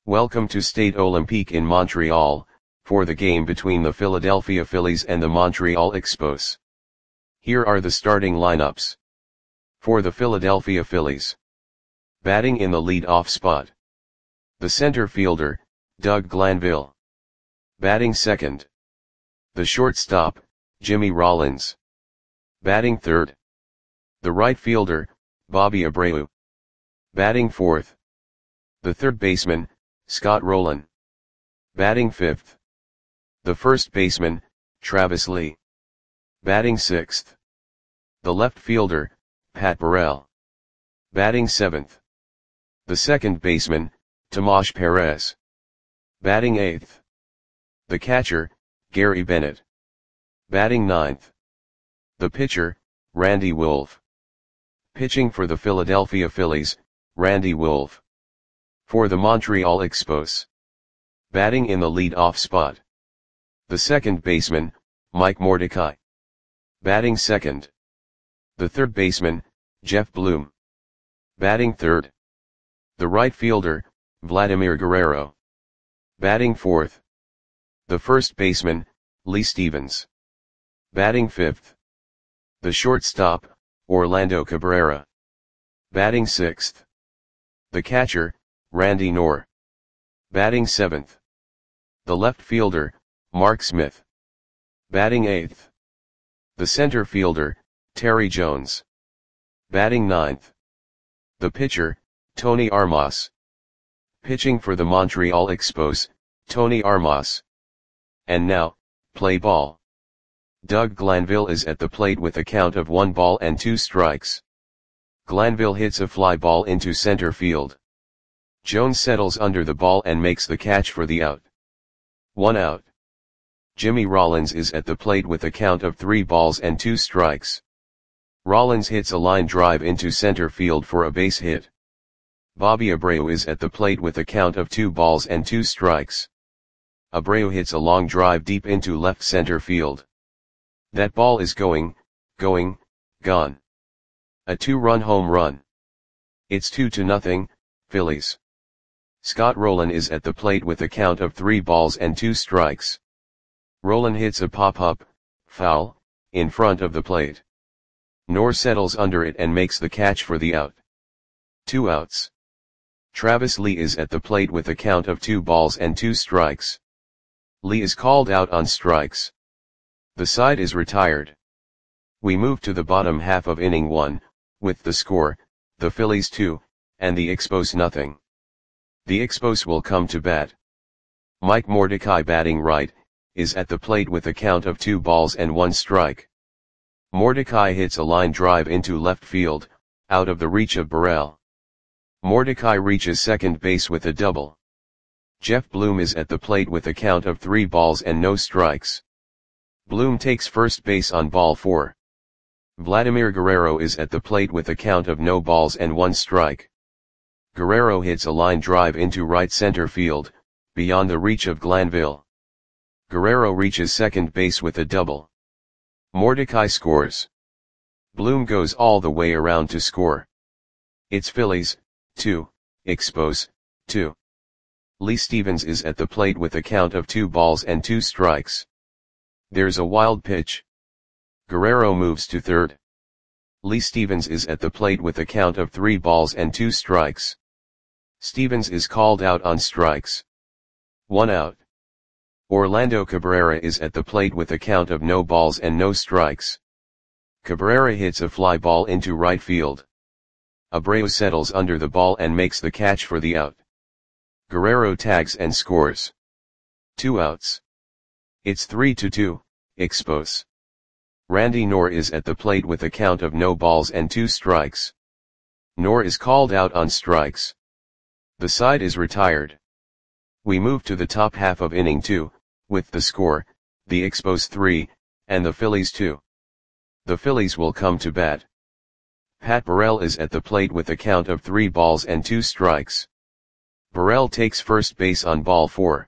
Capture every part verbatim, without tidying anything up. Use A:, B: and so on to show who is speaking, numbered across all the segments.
A: Welcome to Stade Olympique in Montreal, for the game between the Philadelphia Phillies and the Montreal Expos. Here are the starting lineups. For the Philadelphia Phillies. Batting in the lead-off spot. The center fielder, Doug Glanville. Batting second. The shortstop, Jimmy Rollins. Batting third. The right fielder, Bobby Abreu. Batting fourth. The third baseman, Scott Rolen. Batting fifth. The first baseman, Travis Lee. Batting sixth. The left fielder, Pat Burrell. Batting seventh. The second baseman, Tomas Perez. Batting eighth. The catcher, Gary Bennett. Batting ninth. The pitcher, Randy Wolf. Pitching for the Philadelphia Phillies, Randy Wolf. For the Montreal Expos. Batting in the lead-off spot. The second baseman, Mike Mordecai. Batting second. The third baseman, Jeff Bloom. Batting third. The right fielder, Vladimir Guerrero. Batting fourth. The first baseman, Lee Stevens. Batting fifth. The shortstop, Orlando Cabrera. Batting sixth. The catcher, Randy Knorr. Batting seventh. The left fielder, Mark Smith. Batting eighth. The center fielder, Terry Jones. Batting ninth. The pitcher, Tony Armas. Pitching for the Montreal Expos, Tony Armas. And now, play ball. Doug Glanville is at the plate with a count of one ball and two strikes. Glanville hits a fly ball into center field. Jones settles under the ball and makes the catch for the out. One out. Jimmy Rollins is at the plate with a count of three balls and two strikes. Rollins hits a line drive into center field for a base hit. Bobby Abreu is at the plate with a count of two balls and two strikes. Abreu hits a long drive deep into left center field. That ball is going, going, gone. A two-run home run. It's two to nothing, Phillies. Scott Rolen is at the plate with a count of three balls and two strikes. Rolen hits a pop-up, foul, in front of the plate. Knorr settles under it and makes the catch for the out. Two outs. Travis Lee is at the plate with a count of two balls and two strikes. Lee is called out on strikes. The side is retired. We move to the bottom half of inning one, with the score, the Phillies two, and the Expos nothing. The Expos will come to bat. Mike Mordecai, batting right, is at the plate with a count of two balls and one strike. Mordecai hits a line drive into left field, out of the reach of Burrell. Mordecai reaches second base with a double. Jeff Bloom is at the plate with a count of three balls and no strikes. Bloom takes first base on ball four. Vladimir Guerrero is at the plate with a count of no balls and one strike. Guerrero hits a line drive into right center field, beyond the reach of Glanville. Guerrero reaches second base with a double. Mordecai scores. Bloom goes all the way around to score. It's Phillies, two, Expos, two. Lee Stevens is at the plate with a count of two balls and two strikes. There's a wild pitch. Guerrero moves to third. Lee Stevens is at the plate with a count of three balls and two strikes. Stevens is called out on strikes. One out. Orlando Cabrera is at the plate with a count of no balls and no strikes. Cabrera hits a fly ball into right field. Abreu settles under the ball and makes the catch for the out. Guerrero tags and scores. Two outs. It's three to two, Expos. Randy Knorr is at the plate with a count of no balls and two strikes. Knorr is called out on strikes. The side is retired. We move to the top half of inning two, with the score, the Expos three, and the Phillies two. The Phillies will come to bat. Pat Burrell is at the plate with a count of three balls and two strikes. Burrell takes first base on ball four.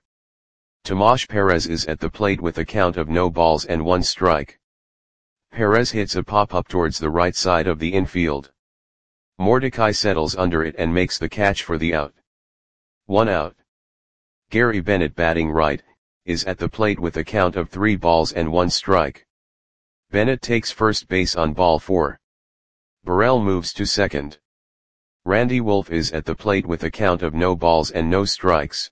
A: Tomas Perez is at the plate with a count of no balls and one strike. Perez hits a pop-up towards the right side of the infield. Mordecai settles under it and makes the catch for the out. One out. Gary Bennett batting right, is at the plate with a count of three balls and one strike. Bennett takes first base on ball four. Burrell moves to second. Randy Wolf is at the plate with a count of no balls and no strikes.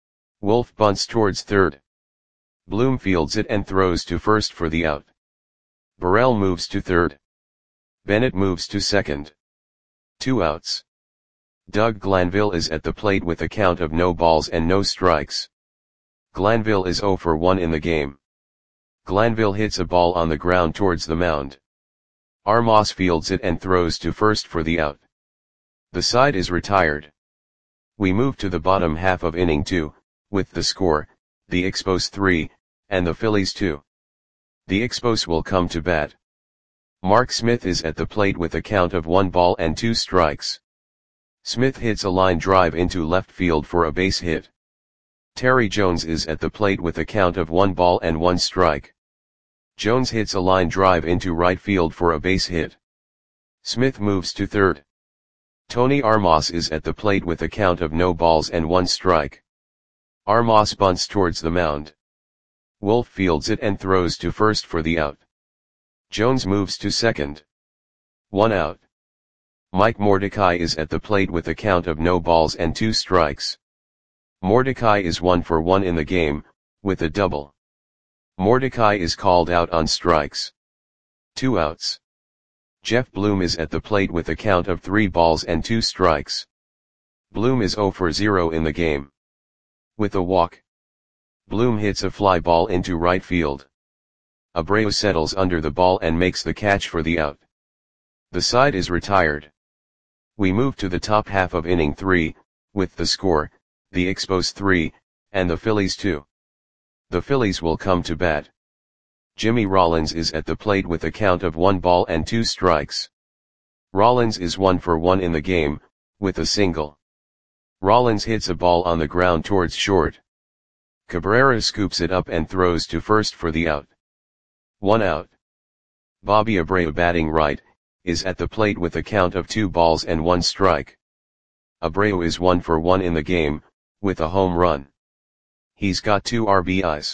A: Wolf bunts towards third. Bloom fields it and throws to first for the out. Burrell moves to third. Bennett moves to second. Two outs. Doug Glanville is at the plate with a count of no balls and no strikes. Glanville is oh for one in the game. Glanville hits a ball on the ground towards the mound. Armas fields it and throws to first for the out. The side is retired. We move to the bottom half of inning two, with the score, the Expos three, and the Phillies two. The Expos will come to bat. Mark Smith is at the plate with a count of one ball and two strikes. Smith hits a line drive into left field for a base hit. Terry Jones is at the plate with a count of one ball and one strike. Jones hits a line drive into right field for a base hit. Smith moves to third. Tony Armas is at the plate with a count of no balls and one strike. Armas bunts towards the mound. Wolf fields it and throws to first for the out. Jones moves to second. One out. Mike Mordecai is at the plate with a count of no balls and two strikes. Mordecai is one for one in the game, with a double. Mordecai is called out on strikes. Two outs. Jeff Bloom is at the plate with a count of three balls and two strikes. Bloom is oh for zero in the game. With a walk. Bloom hits a fly ball into right field. Abreu settles under the ball and makes the catch for the out. The side is retired. We move to the top half of inning three, with the score, the Expos three, and the Phillies two. The Phillies will come to bat. Jimmy Rollins is at the plate with a count of one ball and two strikes. Rollins is one for one in the game, with a single. Rollins hits a ball on the ground towards short. Cabrera scoops it up and throws to first for the out. One out. Bobby Abreu batting right, is at the plate with a count of two balls and one strike. Abreu is one for one in the game, with a home run. He's got two R B Is.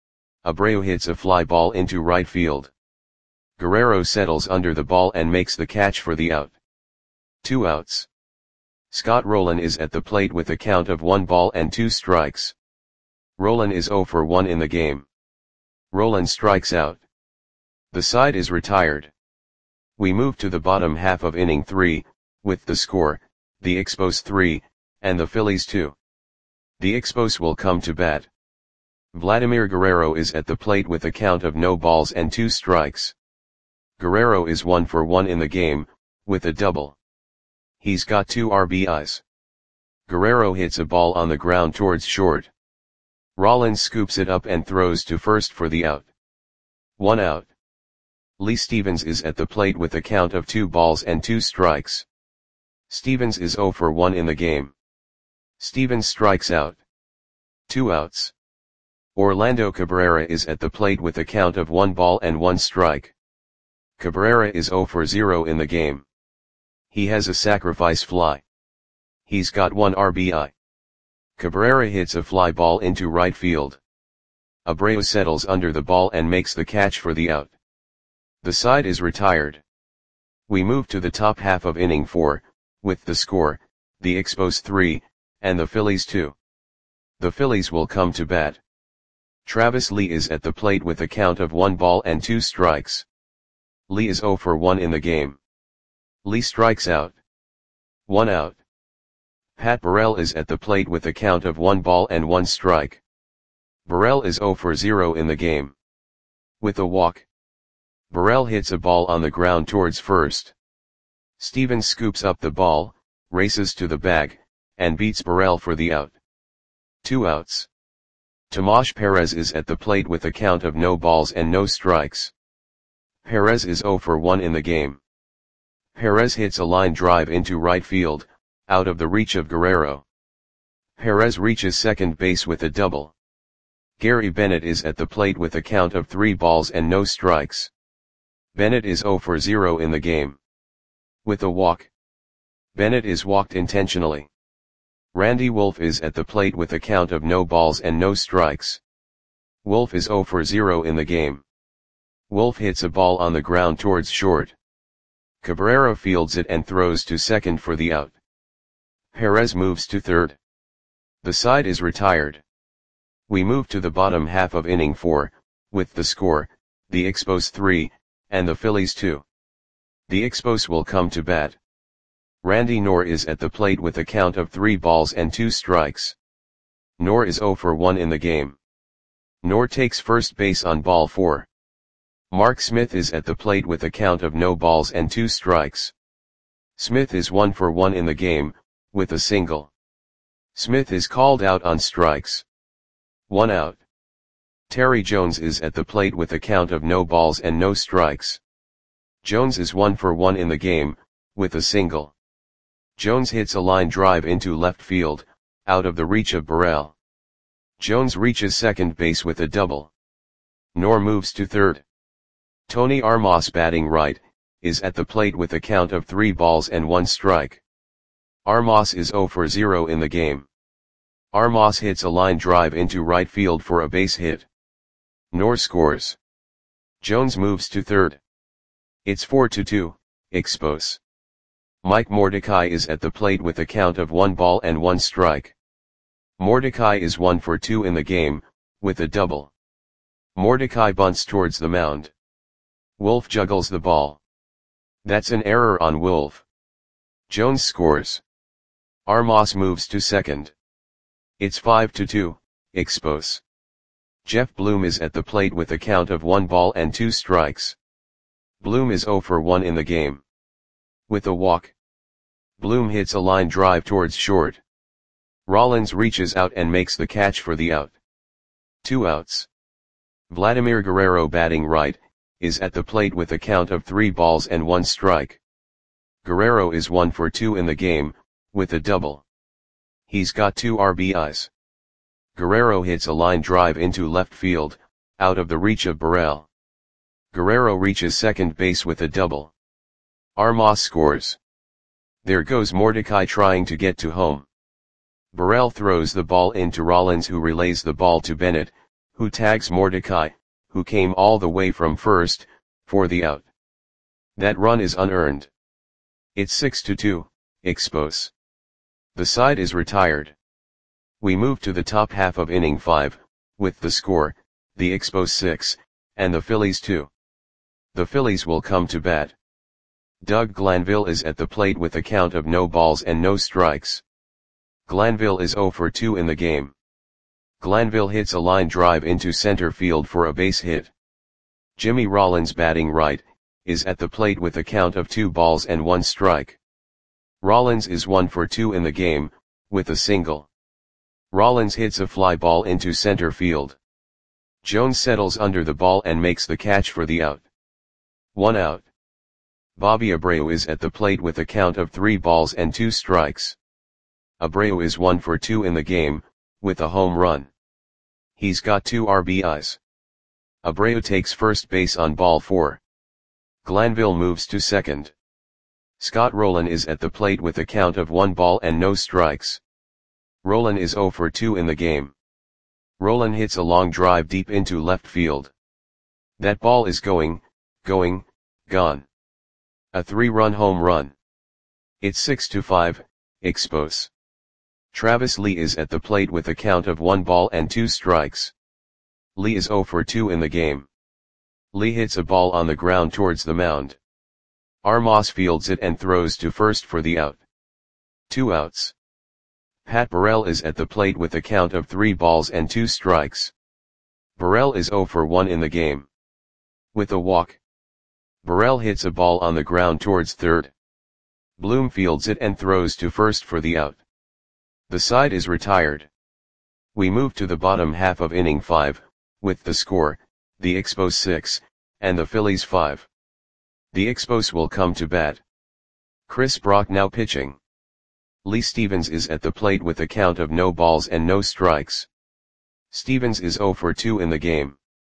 A: Abreu hits a fly ball into right field. Guerrero settles under the ball and makes the catch for the out. Two outs. Scott Rowland is at the plate with a count of one ball and two strikes. Rowland is oh for one in the game. Rowland strikes out. The side is retired. We move to the bottom half of inning three, with the score, the Expos three, and the Phillies two. The Expos will come to bat. Vladimir Guerrero is at the plate with a count of no balls and two strikes. Guerrero is one for one in the game, with a double. He's got two R B Is. Guerrero hits a ball on the ground towards short. Rollins scoops it up and throws to first for the out. One out. Lee Stevens is at the plate with a count of two balls and two strikes. Stevens is oh for one in the game. Stevens strikes out. Two outs. Orlando Cabrera is at the plate with a count of one ball and one strike. Cabrera is oh for zero in the game. He has a sacrifice fly. He's got one R B I. Cabrera hits a fly ball into right field. Abreu settles under the ball and makes the catch for the out. The side is retired. We move to the top half of inning four, with the score, the Expos three, and the Phillies two. The Phillies will come to bat. Travis Lee is at the plate with a count of one ball and two strikes. Lee is oh for one in the game. Lee strikes out. One out. Pat Burrell is at the plate with a count of one ball and one strike. Burrell is oh for zero in the game. With a walk. Burrell hits a ball on the ground towards first. Stevens scoops up the ball, races to the bag, and beats Burrell for the out. Two outs. Tomas Perez is at the plate with a count of no balls and no strikes. Perez is oh for one in the game. Perez hits a line drive into right field, out of the reach of Guerrero. Perez reaches second base with a double. Gary Bennett is at the plate with a count of three balls and no strikes. Bennett is oh for zero in the game. With a walk. Bennett is walked intentionally. Randy Wolf is at the plate with a count of no balls and no strikes. Wolf is zero for zero in the game. Wolf hits a ball on the ground towards short. Cabrera fields it and throws to second for the out. Perez moves to third. The side is retired. We move to the bottom half of inning four, with the score, the Expos three, and the Phillies two. The Expos will come to bat. Randy Knorr is at the plate with a count of three balls and two strikes. Knorr is zero for one in the game. Knorr takes first base on ball four. Mark Smith is at the plate with a count of no balls and two strikes. Smith is one for one in the game, with a single. Smith is called out on strikes. One out. Terry Jones is at the plate with a count of no balls and no strikes. Jones is one for one in the game, with a single. Jones hits a line drive into left field, out of the reach of Burrell. Jones reaches second base with a double. Knorr moves to third. Tony Armas, batting right, is at the plate with a count of three balls and one strike. Armas is zero for zero in the game. Armas hits a line drive into right field for a base hit. Knorr scores. Jones moves to third. It's four to two, Expos. Mike Mordecai is at the plate with a count of one ball and one strike. Mordecai is one for two in the game, with a double. Mordecai bunts towards the mound. Wolf juggles the ball. That's an error on Wolf. Jones scores. Armas moves to second. It's five to two, Expos. Jeff Bloom is at the plate with a count of one ball and two strikes. Bloom is zero for one in the game. With a walk. Bloom hits a line drive towards short. Rollins reaches out and makes the catch for the out. Two outs. Vladimir Guerrero, batting right, is at the plate with a count of three balls and one strike. Guerrero is one for two in the game, with a double. He's got two R B Is. Guerrero hits a line drive into left field, out of the reach of Burrell. Guerrero reaches second base with a double. Armas scores. There goes Mordecai trying to get to home. Burrell throws the ball into Rollins, who relays the ball to Bennett, who tags Mordecai, who came all the way from first, for the out. That run is unearned. It's six to two, Expos. The side is retired. We move to the top half of inning five, with the score, the Expos six, and the Phillies two. The Phillies will come to bat. Doug Glanville is at the plate with a count of no balls and no strikes. Glanville is zero for two in the game. Glanville hits a line drive into center field for a base hit. Jimmy Rollins, batting right, is at the plate with a count of two balls and one strike. Rollins is one for two in the game, with a single. Rollins hits a fly ball into center field. Jones settles under the ball and makes the catch for the out. One out. Bobby Abreu is at the plate with a count of three balls and two strikes. Abreu is one for two in the game, with a home run. He's got two R B Is. Abreu takes first base on ball four. Glanville moves to second. Scott Rowland is at the plate with a count of one ball and no strikes. Rowland is zero for two in the game. Rowland hits a long drive deep into left field. That ball is going, going, gone. A three-run home run. It's six to five, Expos. Travis Lee is at the plate with a count of one ball and two strikes. Lee is zero for two in the game. Lee hits a ball on the ground towards the mound. Armas fields it and throws to first for the out. Two outs. Pat Burrell is at the plate with a count of three balls and two strikes. Burrell is zero for one in the game. With a walk. Burrell hits a ball on the ground towards third. Bloom fields it and throws to first for the out. The side is retired. We move to the bottom half of inning five, with the score, the Expos six, and the Phillies five. The Expos will come to bat. Chris Brock now pitching. Lee Stevens is at the plate with a count of no balls and no strikes. Stevens is zero for two in the game.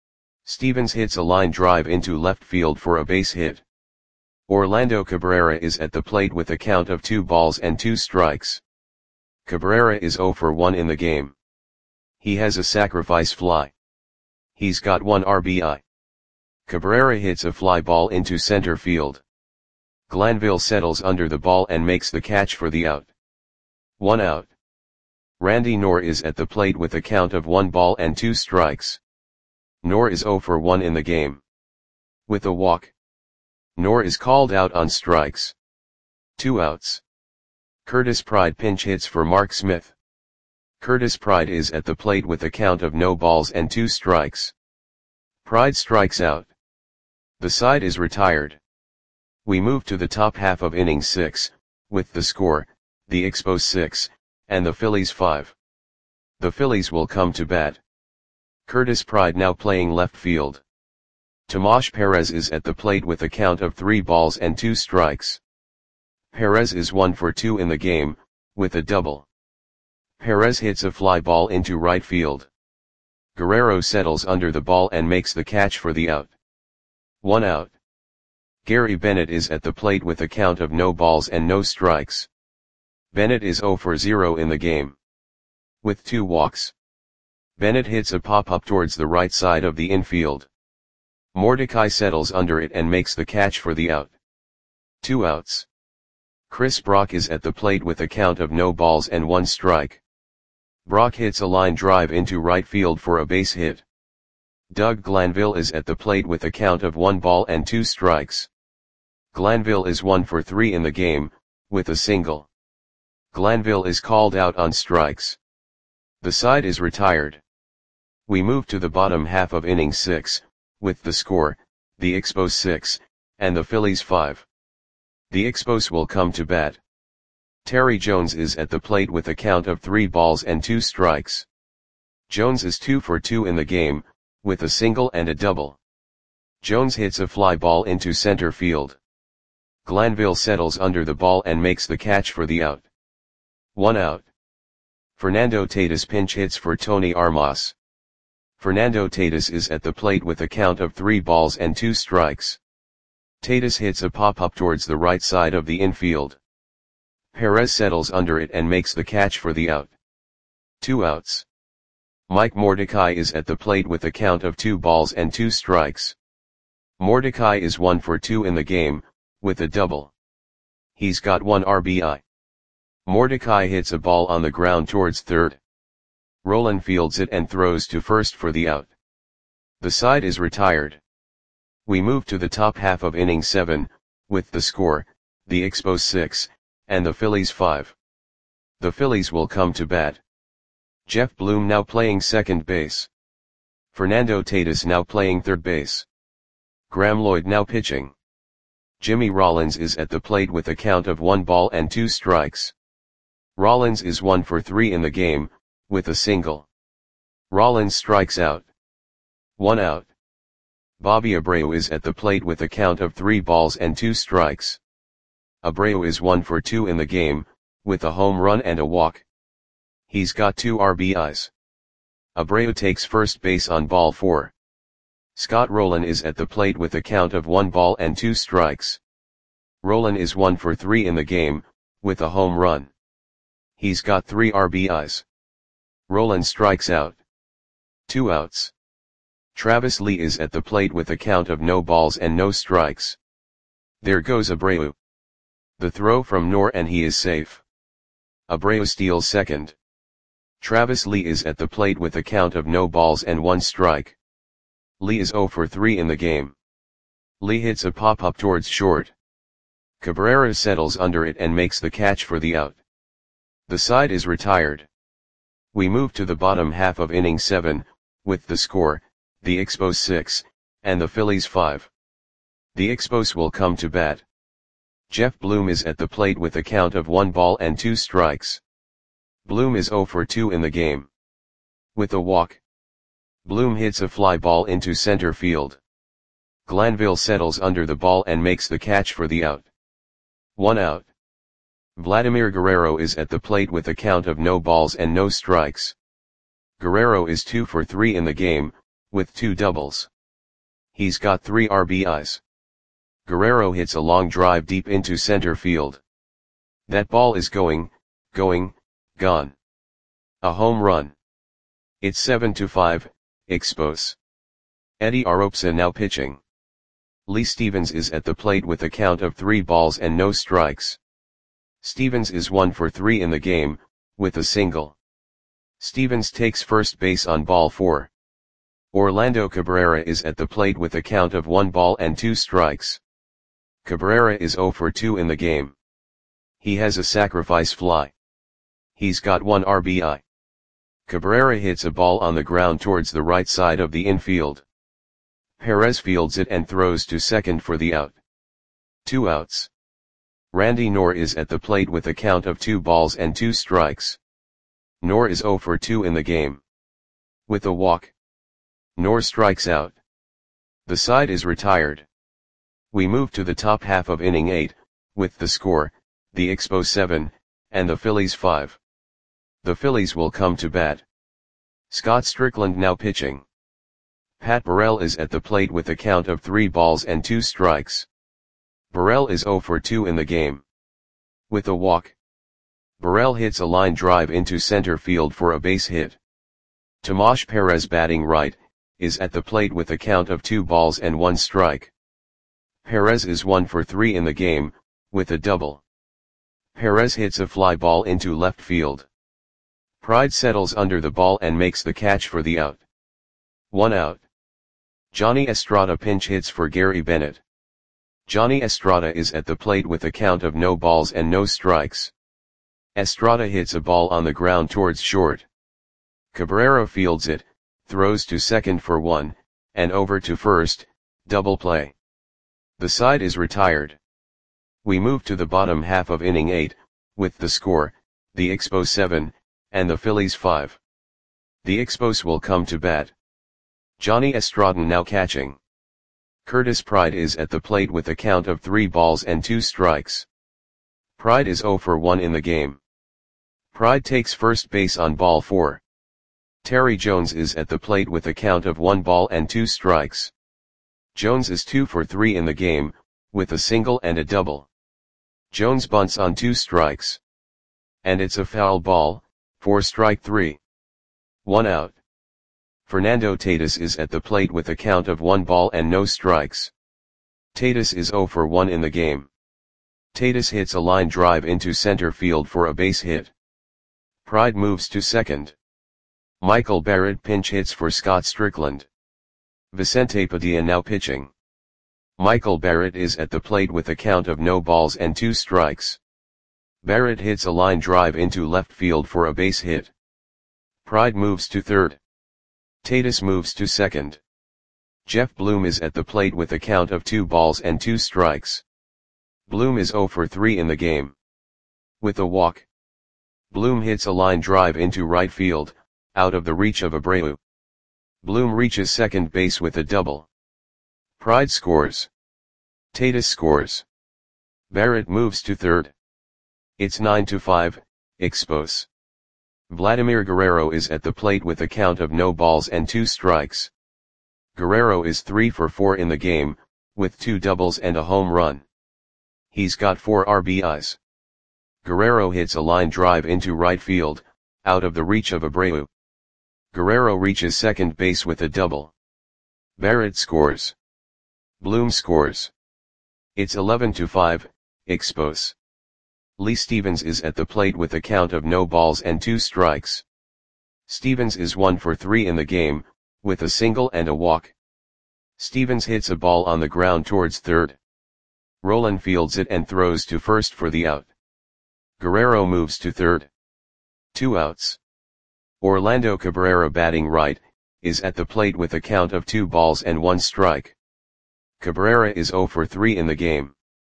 A: Stevens hits a line drive into left field for a base hit. Orlando Cabrera is at the plate with a count of two balls and two strikes. Cabrera is zero for one in the game. He has a sacrifice fly. He's got one R B I. Cabrera hits a fly ball into center field. Glanville settles under the ball and makes the catch for the out. One out. Randy Knorr is at the plate with a count of one ball and two strikes. Knorr is zero for one in the game. With a walk. Knorr is called out on strikes. Two outs. Curtis Pride pinch hits for Mark Smith. Curtis Pride is at the plate with a count of no balls and two strikes. Pride strikes out. The side is retired. We move to the top half of inning six, with the score, the Expos six, and the Phillies five. The Phillies will come to bat. Curtis Pride now playing left field. Tomas Perez is at the plate with a count of three balls and two strikes. Perez is one for two in the game, with a double. Perez hits a fly ball into right field. Guerrero settles under the ball and makes the catch for the out. One out. Gary Bennett is at the plate with a count of no balls and no strikes. Bennett is zero for zero in the game. With two walks. Bennett hits a pop-up towards the right side of the infield. Mordecai settles under it and makes the catch for the out. Two outs. Chris Brock is at the plate with a count of no balls and one strike. Brock hits a line drive into right field for a base hit. Doug Glanville is at the plate with a count of one ball and two strikes. Glanville is one for three in the game, with a single. Glanville is called out on strikes. The side is retired. We move to the bottom half of inning six, with the score, the Expos six, and the Phillies five. The Expos will come to bat. Terry Jones is at the plate with a count of three balls and two strikes. Jones is two for two in the game, with a single and a double. Jones hits a fly ball into center field. Glanville settles under the ball and makes the catch for the out. One out. Fernando Tatis pinch hits for Tony Armas. Fernando Tatis is at the plate with a count of three balls and two strikes. Tatis hits a pop-up towards the right side of the infield. Perez settles under it and makes the catch for the out. Two outs. Mike Mordecai is at the plate with a count of two balls and two strikes. Mordecai is one for two in the game, with a double. He's got one R B I. Mordecai hits a ball on the ground towards third. Roland fields it and throws to first for the out. The side is retired. We move to the top half of inning seven, with the score, the Expos six, and the Phillies five. The Phillies will come to bat. Jeff Bloom now playing second base. Fernando Tatis now playing third base. Graham Lloyd now pitching. Jimmy Rollins is at the plate with a count of one ball and two strikes. Rollins is one for three in the game, with a single. Rollins strikes out. One out. Bobby Abreu is at the plate with a count of three balls and two strikes. Abreu is one for two in the game, with a home run and a walk. He's got two R B Is. Abreu takes first base on ball four. Scott Rowland is at the plate with a count of one ball and two strikes. Rowland is one for three in the game, with a home run. He's got three R B Is. Rowland strikes out. Two outs. Travis Lee is at the plate with a count of no balls and no strikes. There goes Abreu. The throw from Knorr and he is safe. Abreu steals second. Travis Lee is at the plate with a count of no balls and one strike. Lee is zero for three in the game. Lee hits a pop-up towards short. Cabrera settles under it and makes the catch for the out. The side is retired. We move to the bottom half of inning seven, with the score, the Expos six, and the Phillies five. The Expos will come to bat. Jeff Bloom is at the plate with a count of one ball and two strikes. Bloom is zero for two in the game. With a walk. Bloom hits a fly ball into center field. Glanville settles under the ball and makes the catch for the out. One out. Vladimir Guerrero is at the plate with a count of no balls and no strikes. Guerrero is two for three in the game, with two doubles. He's got three R B Is. Guerrero hits a long drive deep into center field. That ball is going, going, Gone. A home run. It's seven to five, Expos. Eddie Aropsa now pitching. Lee Stevens is at the plate with a count of three balls and no strikes. Stevens is one for three in the game, with a single. Stevens takes first base on ball four. Orlando Cabrera is at the plate with a count of one ball and two strikes. Cabrera is zero for two in the game. He has a sacrifice fly. He's got one R B I. Cabrera hits a ball on the ground towards the right side of the infield. Perez fields it and throws to second for the out. Two outs. Randy Knorr is at the plate with a count of two balls and two strikes. Knorr is zero for two in the game. With a walk, Knorr strikes out. The side is retired. We move to the top half of inning eight, with the score, the Expos seven, and the Phillies five. The Phillies will come to bat. Scott Strickland now pitching. Pat Burrell is at the plate with a count of three balls and two strikes. Burrell is zero for two in the game. With a walk, Burrell hits a line drive into center field for a base hit. Tomas Perez, batting right, is at the plate with a count of two balls and one strike. Perez is one for three in the game, with a double. Perez hits a fly ball into left field. Pride settles under the ball and makes the catch for the out. One out. Johnny Estrada pinch hits for Gary Bennett. Johnny Estrada is at the plate with a count of no balls and no strikes. Estrada hits a ball on the ground towards short. Cabrera fields it, throws to second for one, and over to first, double play. The side is retired. We move to the bottom half of inning eight, with the score, the Expos seven, and the Phillies five. The Expos will come to bat. Johnny Estrada now catching. Curtis Pride is at the plate with a count of three balls and two strikes. Pride is zero for one in the game. Pride takes first base on ball four. Terry Jones is at the plate with a count of one ball and two strikes. Jones is two for three in the game, with a single and a double. Jones bunts on two strikes. And it's a foul ball, for strike three. One out. Fernando Tatis is at the plate with a count of one ball and no strikes. Tatis is zero for one in the game. Tatis hits a line drive into center field for a base hit. Pride moves to second. Michael Barrett pinch hits for Scott Strickland. Vicente Padilla now pitching. Michael Barrett is at the plate with a count of no balls and two strikes. Barrett hits a line drive into left field for a base hit. Pride moves to third. Tatis moves to second. Jeff Bloom is at the plate with a count of two balls and two strikes. Bloom is zero for three in the game. With a walk, Bloom hits a line drive into right field, out of the reach of Abreu. Bloom reaches second base with a double. Pride scores. Tatis scores. Barrett moves to third. It's nine to five, Expos. Vladimir Guerrero is at the plate with a count of no balls and two strikes. Guerrero is three for four in the game, with two doubles and a home run. He's got four R B Is. Guerrero hits a line drive into right field, out of the reach of Abreu. Guerrero reaches second base with a double. Barrett scores. Bloom scores. It's eleven to five, Expos. Lee Stevens is at the plate with a count of no balls and two strikes. Stevens is one for three in the game, with a single and a walk. Stevens hits a ball on the ground towards third. Roland fields it and throws to first for the out. Guerrero moves to third. Two outs. Orlando Cabrera, batting right, is at the plate with a count of two balls and one strike. Cabrera is zero for three in the game.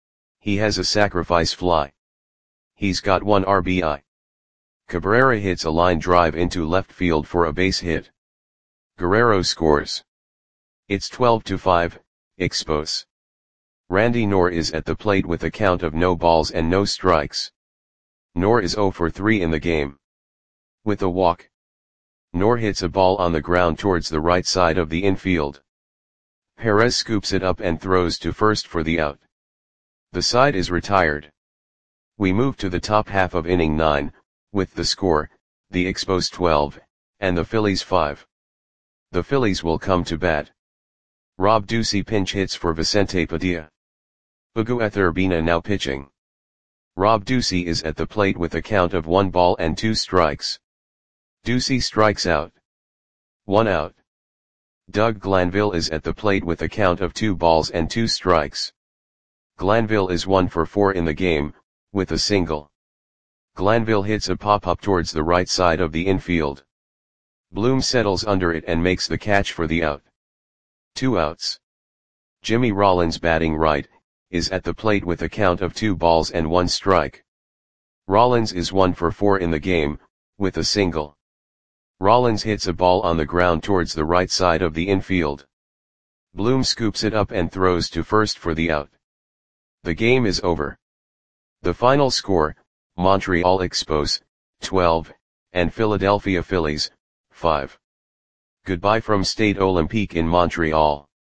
A: He has a sacrifice fly. He's got one R B I. Cabrera hits a line drive into left field for a base hit. Guerrero scores. It's twelve to five, Expos. Randy Knorr is at the plate with a count of no balls and no strikes. Knorr is zero for three in the game. With a walk, Knorr hits a ball on the ground towards the right side of the infield. Perez scoops it up and throws to first for the out. The side is retired. We move to the top half of inning nine, with the score, the Expos twelve, and the Phillies five. The Phillies will come to bat. Rob Ducey pinch hits for Vicente Padilla. Miguel Urbina now pitching. Rob Ducey is at the plate with a count of one ball and two strikes. Ducey strikes out. One out. Doug Glanville is at the plate with a count of two balls and two strikes. Glanville is one for four in the game, with a single. Glanville hits a pop-up towards the right side of the infield. Bloom settles under it and makes the catch for the out. Two outs. Jimmy Rollins batting right, is at the plate with a count of two balls and one strike. Rollins is one for four in the game, with a single. Rollins hits a ball on the ground towards the right side of the infield. Bloom scoops it up and throws to first for the out. The game is over. The final score, Montreal Expos, twelve, and Philadelphia Phillies, five. Goodbye from Stade Olympique in Montreal.